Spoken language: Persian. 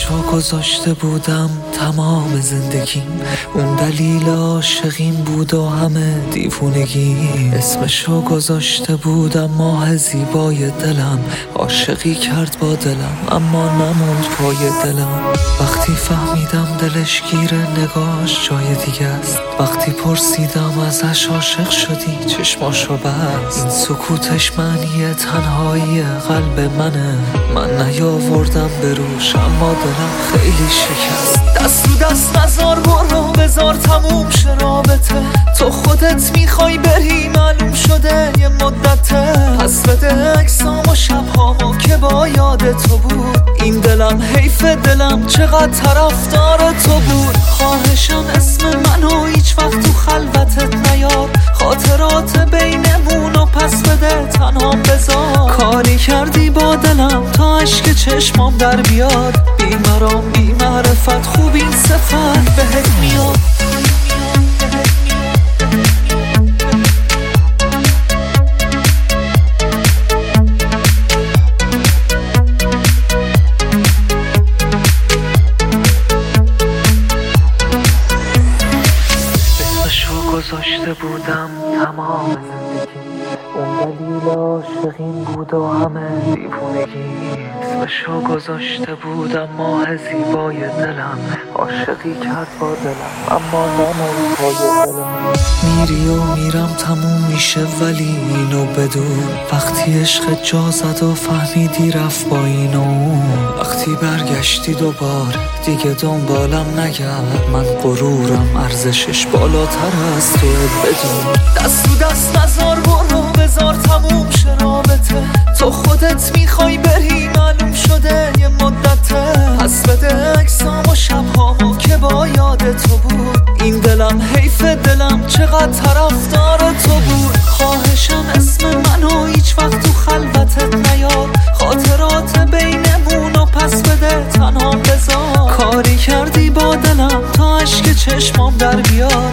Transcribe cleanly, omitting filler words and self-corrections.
اسمشو گذاشته بودم تمام زندگیم، اون دلیل عاشقیم بود و همه دیوونگیم. اسمشو گذاشته بودم ماه زیبای دلم، عاشقی کرد با دلم اما نموند پای دلم. وقتی فهمیدم دلش گیره نگاش جای دیگه است، وقتی پرسیدم ازش عاشق شدی چشماشو بست. این سکوتش معنی تنهایی قلب منه، من نیاوردم بروش اما دلم خیلی شکست. دست رو دست نزار برو بزار تموم شه رابطه، تو خودت میخوای بری معلوم شده یه مدته. پس بده اکسام و شبهامو که با یاد تو بود، این دلم حیف دلم چقدر طرفدار تو بود. خواهشم اسم منو هیچ وقت تو خلوتت نیار، خاطرات بینمون و پس بده تنهام بذار. کاری کردی با دلم تا عشق چشمام در بیاد، بیمرام بی معرفت خوب این صفت بهت میاد. گذاشته بودم تمام زندگی، اون دلیل عاشقیم بود و همه دیوونگی. اسمشو گذاشته بودم ماه زیبای دلم، عاشقی کرد با دلم اما نموند پای دلم. میری و میرم تموم میشه ولی اینو بدون، وقتی عشق جا زد و فهمیدی رفت با این و اون. وقتی برگشتی دوباره دیگه دنبالم نگرد، من غرورم ارزشش بالاتر از تو بدون. دست رو دست نزار برو بزار تموم شه رابطه، تو خودت میخوای بری معلوم شده یه مدته. پس بده اکسام و شبهامو که با یاد تو بود، این دلم حیف دلم چقدر طرفدار تو بود. خواهشم اسم منو هیچ وقت تو خلوتت نیار، خاطرات بینمون و پس بده تنهام بذار. کاری کردی با دلم تا عشق چشمام در بیاد،